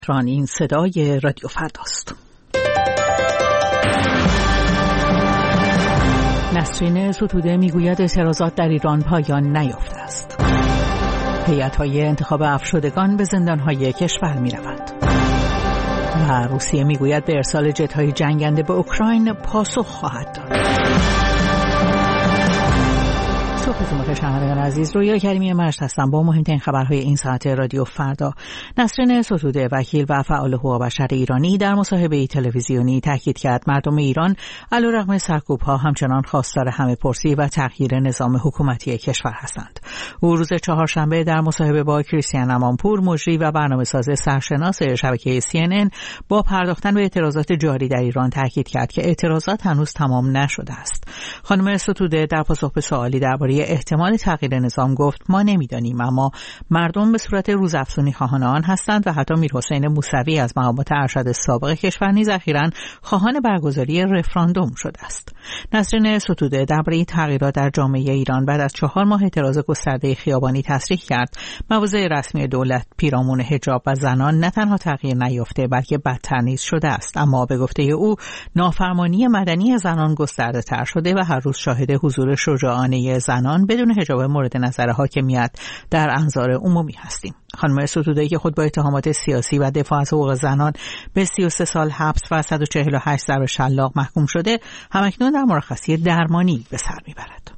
این صدای رادیو فرداست. نسرین ستوده میگوید اعتراضات در ایران پایان نیافته است. هیئت‌های انتخاب افشدگان به زندان‌های کشور می‌روند. و روسیه میگوید به ارسال جت‌های جنگنده به اوکراین پاسخ خواهد داد. صبحتون بخیر شنوندگان عزیز، رویا کریمی مشت هستم با مهمترین خبرهای این ساعت رادیو فردا. نسرین ستوده وکیل و فعال حقوق بشر ایرانی در مصاحبه تلویزیونی تاکید کرد مردم ایران علیرغم سرکوب‌ها همچنان خواستار همه‌پرسی و تغییر نظام حکومتی کشور هستند. او روز چهارشنبه در مصاحبه با کریستیان امانپور مجری و برنامه‌ساز سرشناس شبکه CNN با پرداختن به اعتراضات جاری در ایران تاکید کرد که اعتراضات هنوز تمام نشده است. خانم ستوده در پاسخ به سوالی درباره احتمال تغییر نظام گفت ما نمیدانیم، اما مردم به صورت روزافزونی خواهان آن هستند و حتی میرحسین موسوی از مقامات ارشد سابق کشور نیز اخیراً خواهان برگزاری رفراندوم شده است. نسرین ستوده درباره تغییرات در جامعه ایران بعد از 4 ماه اعتراض گسترده خیابانی تصریح کرد مواضع رسمی دولت پیرامون حجاب و زنان نه تنها تغییر نیافته بلکه بدتر نیز شده است، اما به گفته او نافرمانی مدنی زنان گسترده تر شده و هر روز شاهد حضور شجاعانه زنان بدون حجاب مورد نظر حاکمیت در انظار عمومی هستیم. خانم ستوده که خود با اتهامات سیاسی و دفاع از حقوق زنان به 33 سال حبس و 148 ضرب شلاق محکوم شده همکنون در مرخصی درمانی به سر میبرد.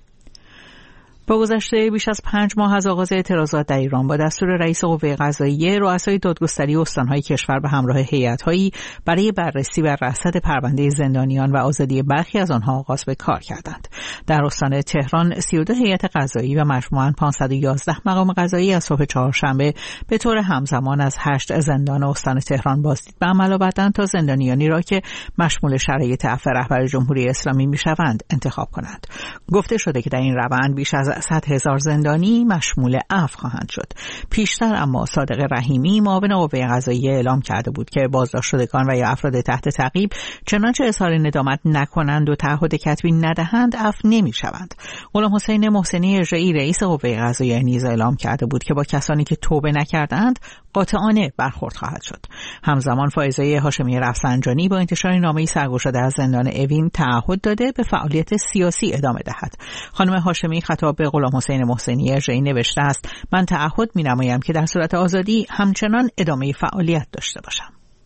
با گذشته بیش از 5 ماه از آغاز اعتراضات در ایران با دستور رئیس قوه قضاییه، رؤسای دادگستری استانهای کشور به همراه هیئت‌هایی برای بررسی و رصد پرونده زندانیان و آزادی برخی از آنها آغاز به کار کردند. در استان تهران 32 هیئت قضایی و مجموعاً 511 مقام قضایی از صبح چهارشنبه به طور همزمان از 8 زندان استان تهران بازدید به عمل آوردند تا زندانیانی را که مشمول شرایط عفو رهبر جمهوری اسلامی میشوند انتخاب کنند. گفته شده که در این روند بیش از 100,000 زندانی مشمول عفو خواهند شد. پیشتر اما صادق رحیمی معاون قوه قضاییه اعلام کرده بود که بازداشت شدگان و یا افراد تحت تعقیب چنانچه اظهار ندامت نکنند و تعهد کتبی ندهند عفو نمی‌شوند. غلام حسین محسنی اجرایی رئیس قوه قضاییه نیز اعلام کرده بود که با کسانی که توبه نکردند قاطعانه برخورد خواهد شد. همزمان فائزه هاشمی رفسنجانی با انتشار نامه‌ای سرگشاده از زندان اوین تعهد داده به فعالیت سیاسی ادامه دهد. خانم هاشمی خطاب به غلام حسین محسنی اجرایی نوشته است من تعهد می‌نمایم که در صورت آزادی همچنان ادامه فعالیت داشته باشم.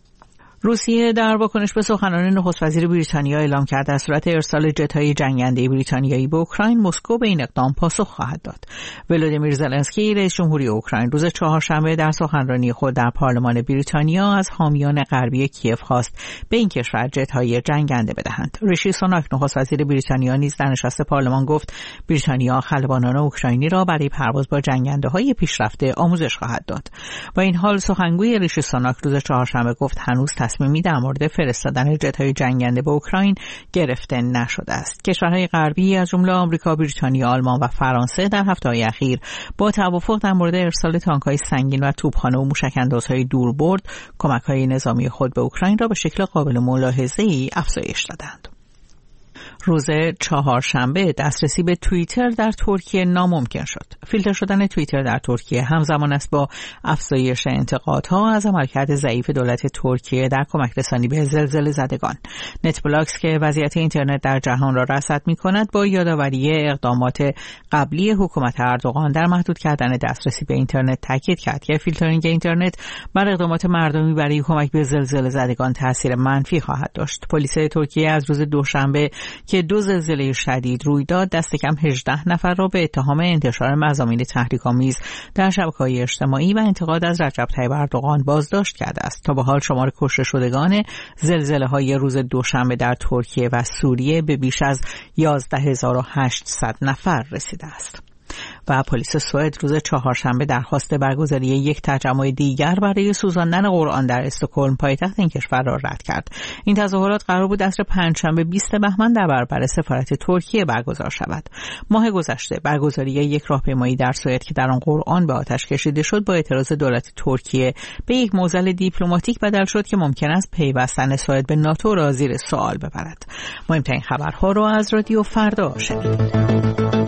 روسیه در واکنش به سخنان نخست وزیر بریتانیا اعلام کرده در صورت ارسال جت‌های جنگنده بریتانیایی به اوکراین مسکو به این اقدام پاسخ خواهد داد. ولودیمیر زلنسکی رئیس جمهوری اوکراین روز چهارشنبه در سخنرانی خود در پارلمان بریتانیا از حامیان غربی کیف خواست به این کشور جت‌های جنگنده بدهند. ریشی سوناک نخست وزیر بریتانیا نیز در نشست پارلمان گفت بریتانیا خلبانان اوکراینی را برای پرواز با جنگنده‌های پیشرفته آموزش خواهد داد. با این حال سخنگوی ریشی سوناک روز چهارشنبه گفت هنوز تصمیمی در مورد فرستادن جت‌های جنگنده به اوکراین گرفته نشده است. کشورهای غربی از جمله آمریکا، بریتانیا، آلمان و فرانسه در هفته‌های اخیر با توافق در مورد ارسال تانک‌های سنگین و توپخانه و موشک‌اندازهای دوربرد کمک‌های نظامی خود به اوکراین را به شکل قابل ملاحظه‌ای افزایش دادند. روز چهارشنبه دسترسی به توییتر در ترکیه ناممکن شد. فیلتر شدن توییتر در ترکیه همزمان است با افزایش انتقادها از عملکرد ضعیف دولت ترکیه در کمک رسانی به زلزله زدگان. نت بلاکس که وضعیت اینترنت در جهان را رصد می‌کند با یادآوری اقدامات قبلی حکومت اردوغان در محدود کردن دسترسی به اینترنت تاکید کرد که فیلترینگ اینترنت بر اقدامات مردمی برای کمک به زلزله زدگان تاثیر منفی خواهد داشت. پلیس ترکیه از روز دوشنبه که 2 زلزله شدید روی داد دست کم 18 نفر را به اتهام انتشار مضامین تحریک‌آمیز در شبکه‌های اجتماعی و انتقاد از رجب طیب اردوغان بازداشت کرده است. تا به حال شمار کشته شدگان زلزله‌های روز دوشنبه در ترکیه و سوریه به بیش از 11800 نفر رسیده است. و پلیس سوئد روز چهارشنبه درخواست برگزاری یک تجمع دیگر برای سوزاندن قرآن در استکهلم پایتخت این کشور را رد کرد. این تظاهرات قرار بود عصر پنجشنبه 20 بهمن در برابر سفارت ترکیه برگزار شود. ماه گذشته برگزاری یک راهپیمایی در سوئد که در آن قرآن به آتش کشیده شد با اعتراض دولت ترکیه به یک معضل دیپلماتیک بدل شد که ممکن است پیوستن سوئد به ناتو را زیر سوال ببرد. مهمترین خبرها را از رادیو فردا شنیدید.